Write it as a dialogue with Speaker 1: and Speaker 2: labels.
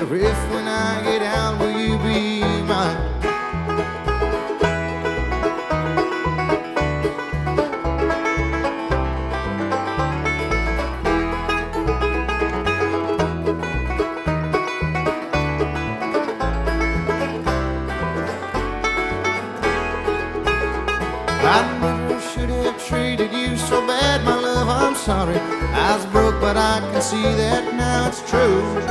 Speaker 1: wonder if when I get out, will you be mine? I never should have treated you so bad, my love, I'm sorry. I was broke, but I can see that now it's true.